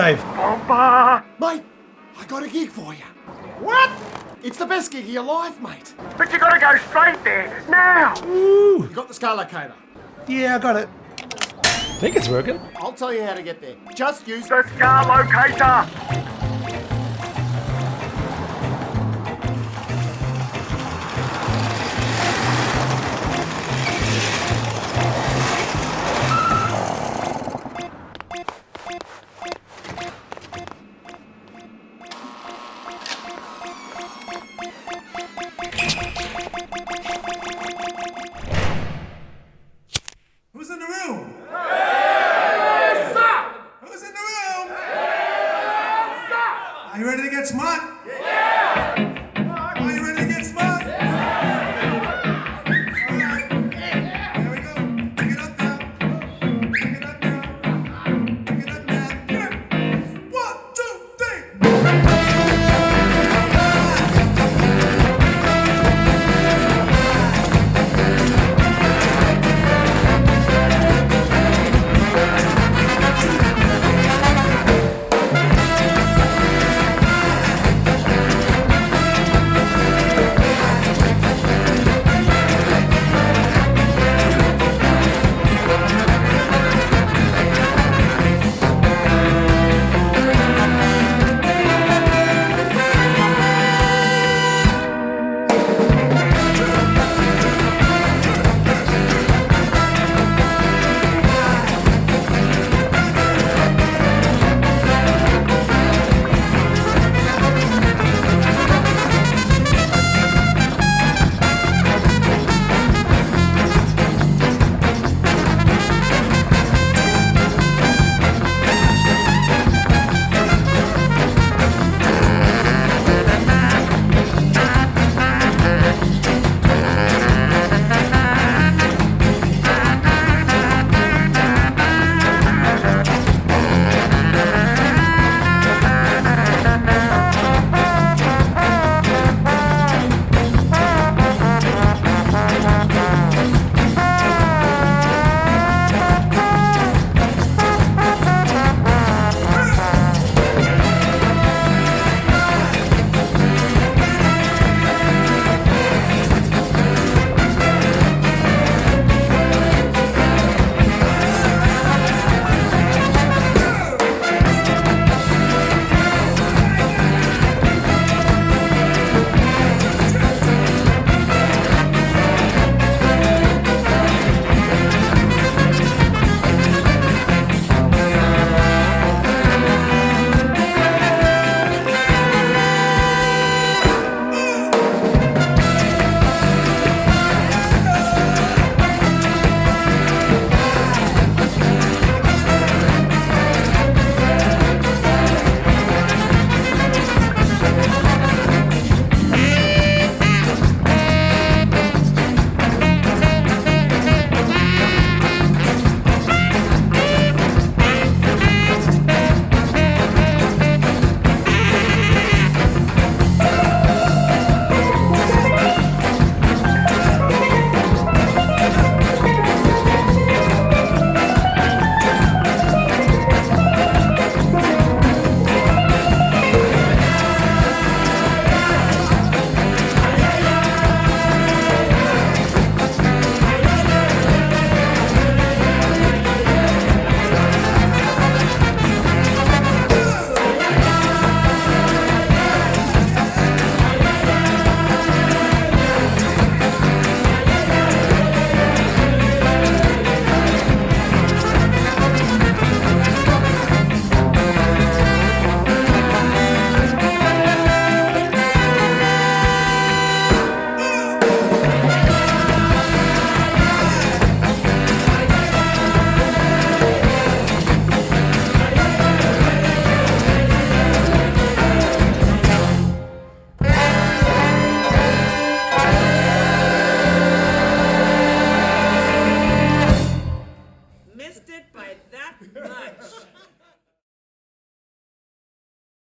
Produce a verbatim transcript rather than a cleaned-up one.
Dave? Bomber! Mate, I got a gig for you. What? It's the best gig of your life, mate. But you gotta go straight there, now! Ooh. You got the scar locator? Yeah, I got it. I think it's working. I'll tell you how to get there. Just use The scar locator!